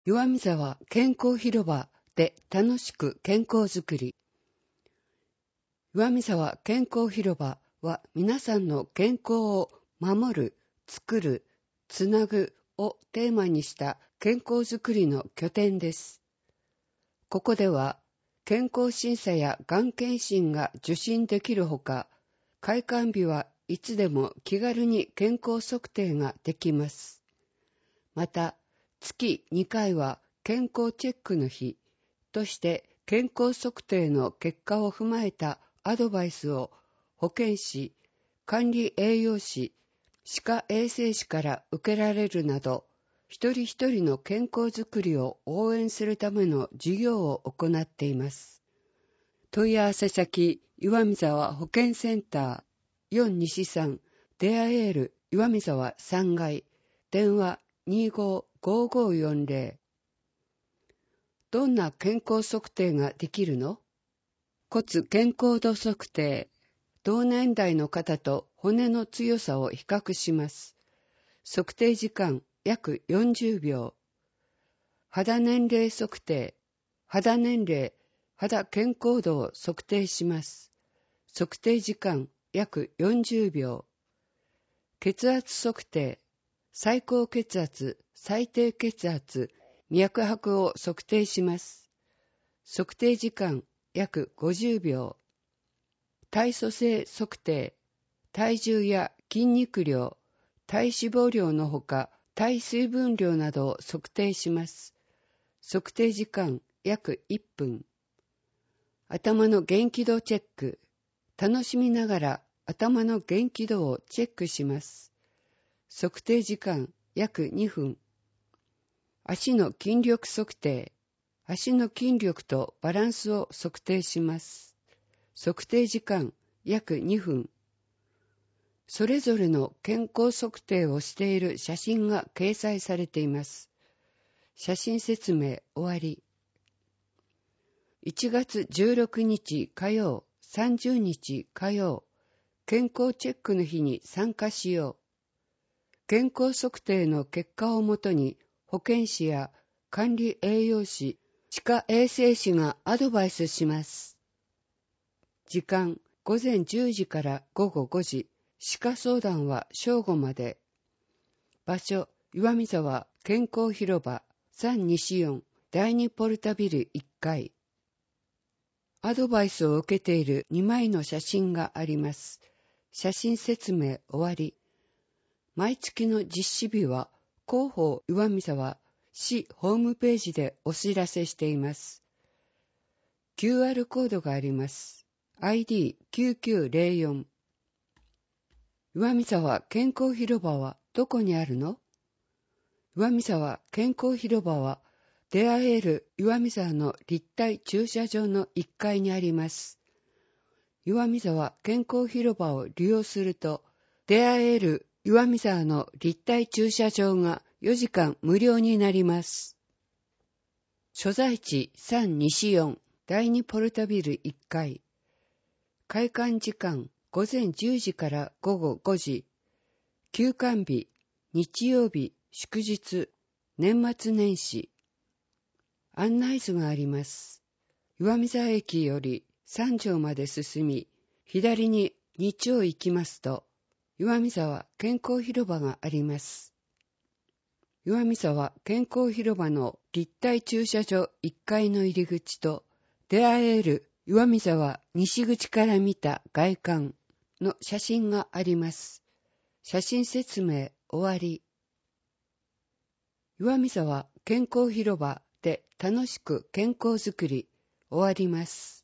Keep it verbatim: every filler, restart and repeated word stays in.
岩見沢健康広場で楽しく健康づくり。岩見沢健康広場は皆さんの健康を守る、作る、つなぐをテーマにした健康づくりの拠点です。ここでは健康審査やがん検診が受診できるほか、開館日はいつでも気軽に健康測定ができます。また、月にかいは健康チェックの日として健康測定の結果を踏まえたアドバイスを保健師、管理栄養士、歯科衛生士から受けられるなど、一人一人の健康づくりを応援するための事業を行っています。問い合わせ先、岩見沢保健センターよん西さん、デアエール岩見沢さんがい、電話にじゅうご ごーごーよんぜろ。どんな健康測定ができるの？骨健康度測定。同年代の方と骨の強さを比較します。測定時間約よんじゅうびょう。肌年齢測定。肌年齢、肌健康度を測定します。測定時間約よんじゅうびょう。血圧測定。最高血圧、最低血圧、脈拍を測定します。測定時間約ごじゅうびょう。体組成測定。体重や筋肉量、体脂肪量のほか、体水分量などを測定します。測定時間約いっぷん。頭の元気度チェック。楽しみながら頭の元気度をチェックします。測定時間約にふん。足の筋力測定。足の筋力とバランスを測定します。測定時間約にふん。それぞれの健康測定をしている写真が掲載されています。写真説明終わり。いちがつじゅうろくにち火曜、さんじゅうにち火曜、健康チェックの日に参加しよう。健康測定の結果をもとに保健師や管理栄養士、歯科衛生士がアドバイスします。時間、ごぜんじゅうじからごごごじ、歯科相談は正午まで。場所、岩見沢健康広場さん西よんだいにポルタビルいっかい。アドバイスを受けているにまいの写真があります。写真説明終わり。毎月の実施日は広報岩見沢市ホームページでお知らせしています。キューアール コードがあります。アイディーきゅうきゅうぜろよん。岩見沢健康広場はどこにあるの？岩見沢健康広場はデアエール岩見沢の立体駐車場のいっかいにあります。岩見沢健康広場を利用すると、デアエール岩見沢の立体駐車場がよじかん無料になります。所在地さん西よんだいにポルタビルいっかい。開館時間ごぜんじゅうじからごごごじ。休館日、日曜日、祝日、年末年始。案内図があります。岩見沢駅よりさん条まで進み、左に日を行きますと、岩見沢健康広場があります。岩見沢健康広場の立体駐車場いっかいの入り口と、デアエール岩見沢西口から見た外観の写真があります。写真説明終わり。岩見沢健康広場で楽しく健康づくり終わります。